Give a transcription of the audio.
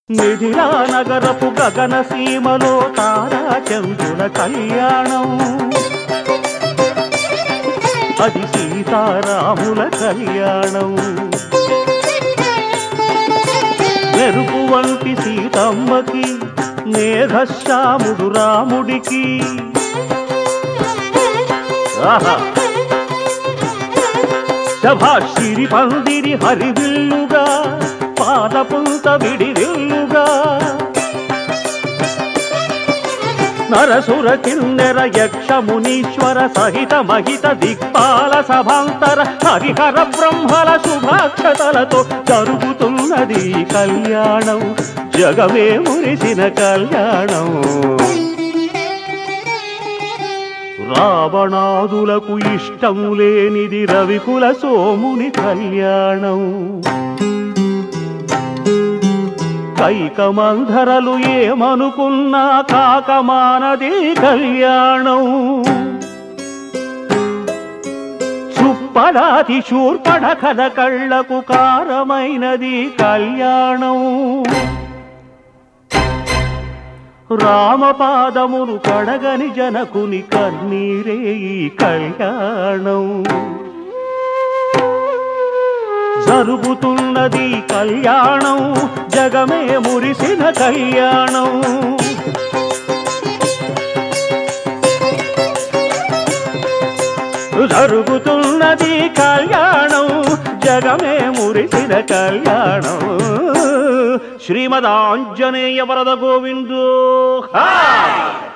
మిథిలా నగరపు గగన సీమలో తారా చంద్రుల కళ్యాణం, అది సీతారాముల కళ్యాణం. మెరుపు వంటి సీతమ్మకి, మేఘశ్యాముడు రాముడికి. శభాశ్రీ పందిరి హరివిల్లుగా, పాదపుంత విడివిల్లుగా, నరసుర కిన్నెర యక్ష మునీశ్వర సహిత మహిత దిక్పాల సభాంతర హరిహర బ్రహ్మల శుభాక్షతలతో జరుగుతున్నది కళ్యాణం, జగమే మురిసిన కళ్యాణం. రావణాదులకు ఇష్టం లేనిది రవికుల సోముని కళ్యాణం. కైకమంధరలు ఏమనుకున్నా కాకమానది కళ్యాణం. చుప్పడాది శూర్పణఖల కళ్లకు కారమైనది కళ్యాణం. రామపాదమును కడగని జనకుని కన్నీరే ఈ కళ్యాణం. జరుగుతున్నది కళ్యాణం, జగమే మురిసిన కళ్యాణం. జరుగుతున్నది కళ్యాణం, జగమే మురిసిన కళ్యాణం. శ్రీమదాంజనేయ వరద గోవిందో.